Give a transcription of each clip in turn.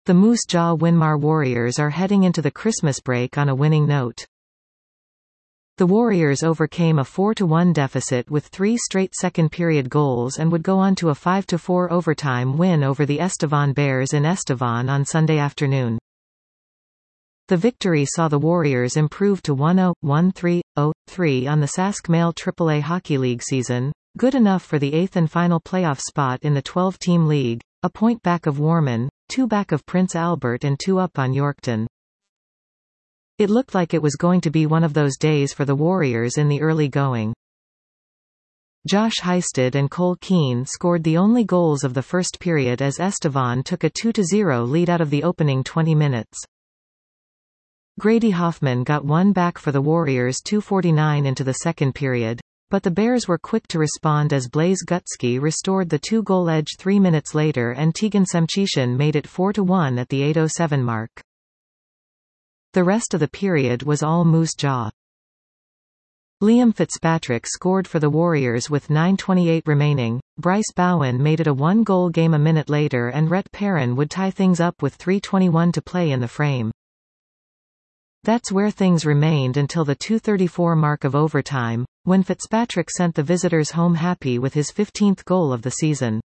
The Moose Jaw Winmar Warriors are heading into the Christmas break on a winning note. The Warriors overcame a 4-1 deficit with 3 straight second-period goals and would go on to a 5-4 overtime win over the Estevan Bears in Estevan on Sunday afternoon. The victory saw the Warriors improve to 1-0, 1-3, 0-3 on the Sask Male AAA Hockey League season, good enough for the 8th and final playoff spot in the 12-team league, a point back of Warman, 2 back of Prince Albert and 2 up on Yorkton. It looked like it was going to be one of those days for the Warriors in the early going. Josh Heisted and Cole Keane scored the only goals of the first period as Estevan took a 2-0 lead out of the opening 20 minutes. Grady Hoffman got one back for the Warriors 2:49 into the second period, but the Bears were quick to respond as Blaise Gutsky restored the 2-goal edge 3 minutes later and Tegan Semchishin made it 4-1 at the 8:07 mark. The rest of the period was all Moose Jaw. Liam Fitzpatrick scored for the Warriors with 9:28 remaining, Bryce Bowen made it a 1-goal game a minute later and Rhett Perrin would tie things up with 3:21 to play in the frame. That's where things remained until the 2:34 mark of overtime, when Fitzpatrick sent the visitors home happy with his 15th goal of the season.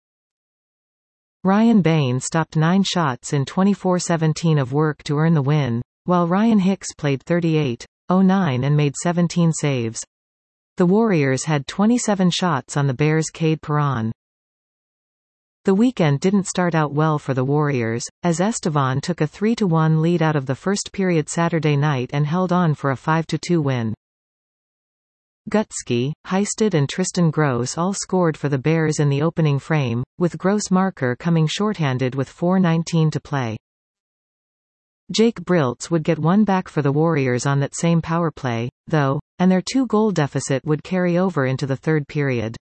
Ryan Bain stopped 9 shots in 24:17 of work to earn the win, while Ryan Hicks played 38:09 and made 17 saves. The Warriors had 27 shots on the Bears' Cade Perron. The weekend didn't start out well for the Warriors, as Estevan took a 3-1 lead out of the first period Saturday night and held on for a 5-2 win. Gutsky, Heisted and Tristan Gross all scored for the Bears in the opening frame, with Gross marker coming shorthanded with 4:19 to play. Jake Briltz would get one back for the Warriors on that same power play, though, and their 2-goal deficit would carry over into the third period.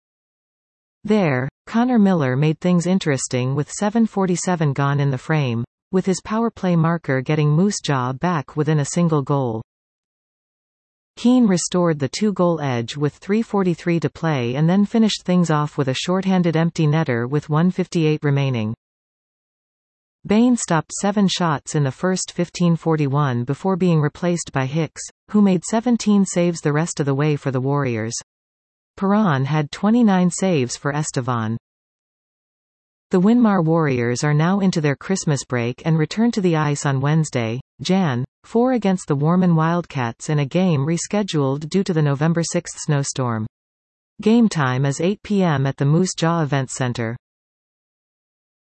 There, Connor Miller made things interesting with 7:47 gone in the frame, with his power play marker getting Moose Jaw back within a single goal. Keane restored the 2-goal edge with 3:43 to play and then finished things off with a shorthanded empty netter with 1:58 remaining. Bain stopped 7 shots in the first 15:41 before being replaced by Hicks, who made 17 saves the rest of the way for the Warriors. Perron had 29 saves for Estevan. The Winmar Warriors are now into their Christmas break and return to the ice on Wednesday, Jan. 4 against the Warman Wildcats in a game rescheduled due to the November 6 snowstorm. Game time is 8 p.m. at the Moose Jaw Event Center.